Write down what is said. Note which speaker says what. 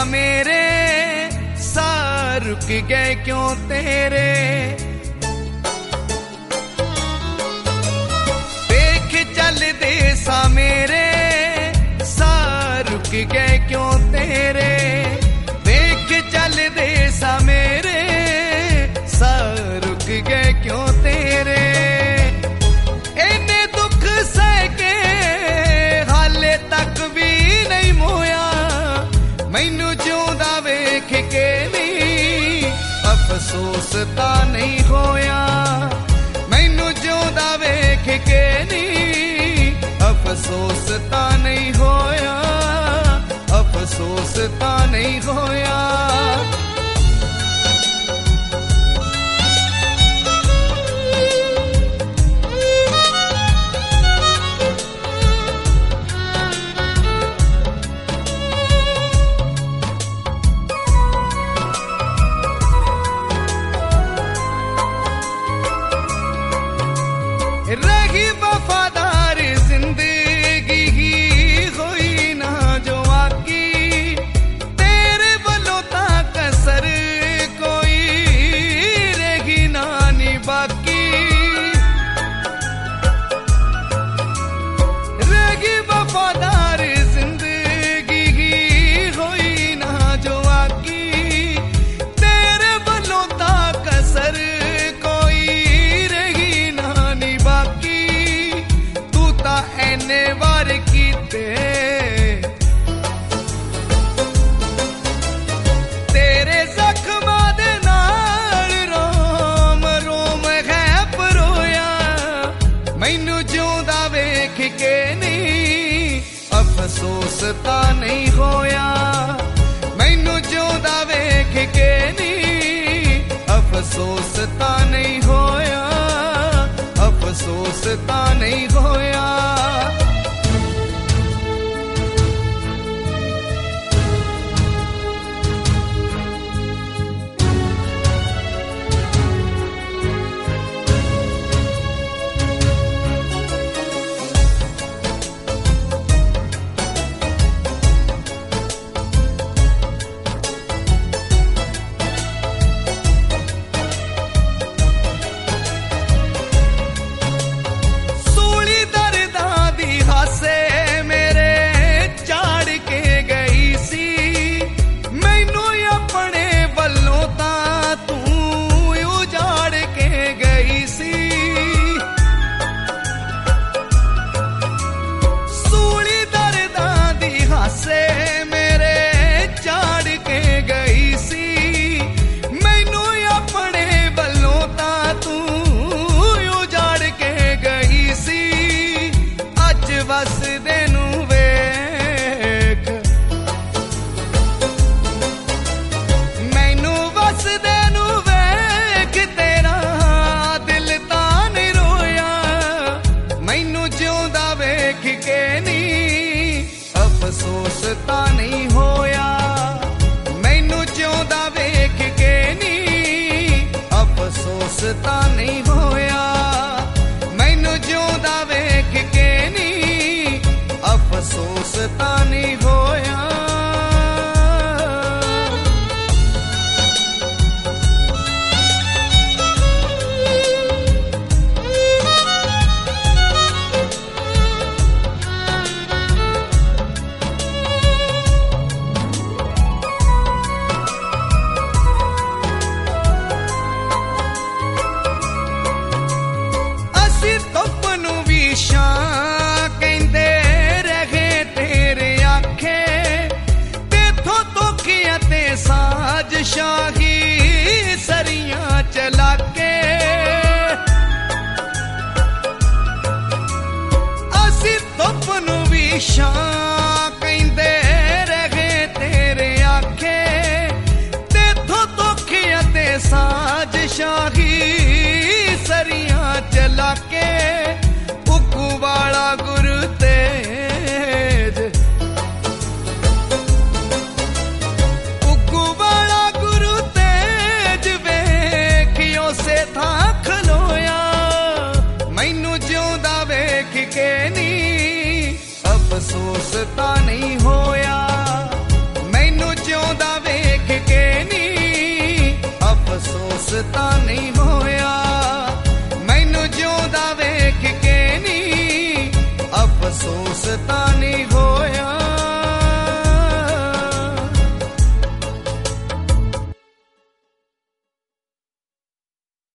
Speaker 1: मेरे साह रुक गए क्यों तेरे। देख चलदे सा मेरे साह रुक गए क्यों तेरे। देख चलदे सा मेरे साह रुक गए क्यों तेरे। इन्ने दुख सह के हाले तक भी नहीं मोया, मैनू जिउंदा वेख के नहीं अफसोस तां नहीं होया। मैनू जिउंदा वेख के नहीं अफसोस तां नहीं होया, अफसोस तां नहीं होया। रही वफादार जिंदगी ही होई ना जो आकी, तेरे वलों ता कसर कोई रही ना नी बाकी। रही वफादार जिंदगी ही होई ना जो आकी, तेरे वलों ता कसर एने वार कीते। तेरे जख्मां दे नाल रोम रोम है परोया, मैनू जिउंदा वेख के नहीं अफसोस तां नहीं होया। मैनू जिउंदा वेख के नहीं अफसोस तां नहीं होया, अफसोस तां नहीं होया। अफसोस तां नहीं होया, मैनू जिउंदा वेख के नहीं अफसोस तां नहीं होया। मैनू जिउंदा वेख के नहीं अफसोस तां नहीं होया। कहते रहे तेरे आखे, तेथों तोखियां ते साजशाही सरियां चला के। असी धुप नूं भी छां कहते रहे तेरे आखे, तेथों तोखियां ते साजशाही सरियां चला के। वाला गुरु तेज उगू वाला गुरु तेज वेखियो से था खलोया, मैनू जिउंदा वेख के नहीं अफसोस तां नहीं होया। मैनू जिउंदा ਨੀ, ਅਫਸੋਸ ਤਾਂ ਨਹੀਂ ਹੋਇਆ।